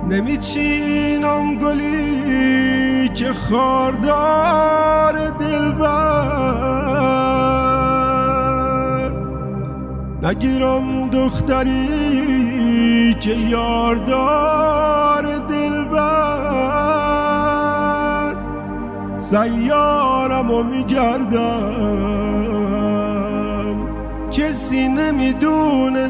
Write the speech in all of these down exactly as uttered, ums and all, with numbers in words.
نمیچینم گلی که خاردار دلبر، نگیرم دختری که یاردار دلبر. سیارم و میگردم کسی نمیدونه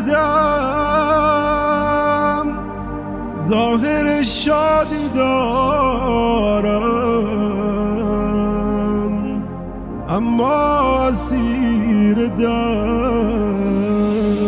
دردم، ظاهر شادی دارم اما اسیر دردم.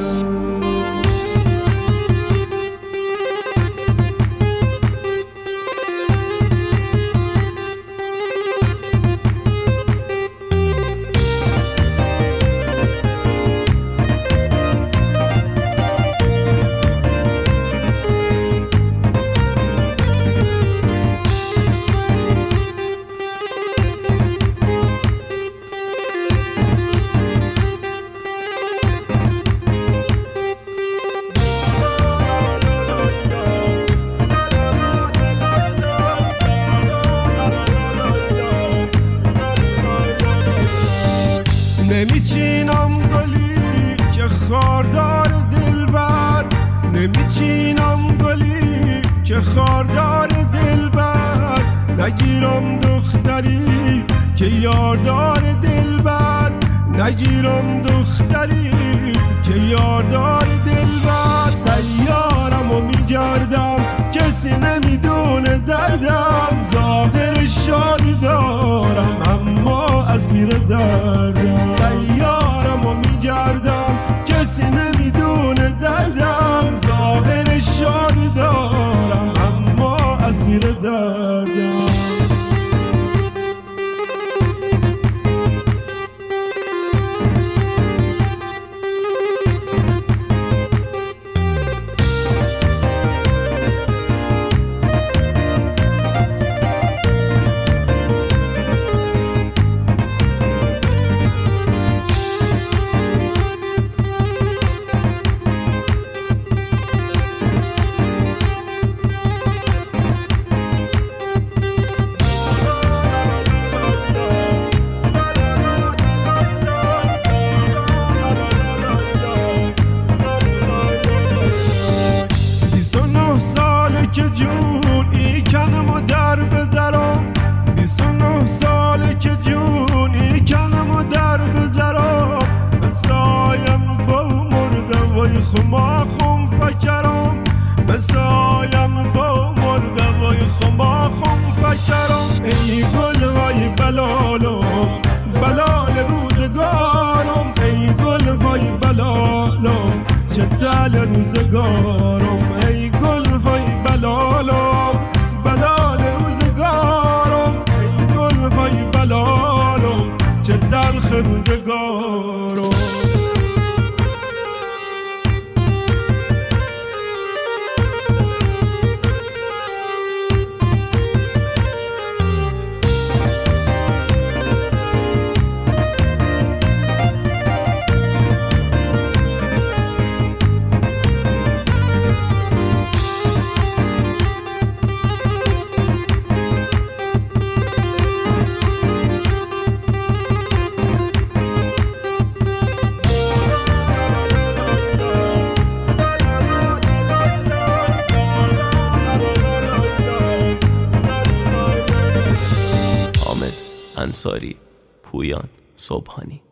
نمیچینم گلی که خاردار دلبر، نمیچینم گلی که خاردار دلبر. نگیرم دختری که یاردار دلبر، نگیرم دختری که یاردار دلبر. سیارم و میگردم کسی نمیدونه دردم، ظاهر شادی دارم اما اسیر دردم. سیارم و میگردم کسی نمیدونه دردم، ظاهر شادی دارم اما اسیر دردم. که جون ای کنم و در بدرم، بیست و نه ساله که جون ای کنم و در بدرم. مسایم با مرده وای خما خم پکرم، مسایم با مرده وای خما خم پکرم. ای گل وای بلالم بلال روزگارم، ای گل وای بلالم چه دل روزگارم. ای گل وای بلالم بلال روزگارم، ای گل وای بلالم چه تلخ روزگارم. انصاری، پویان، صبحانی.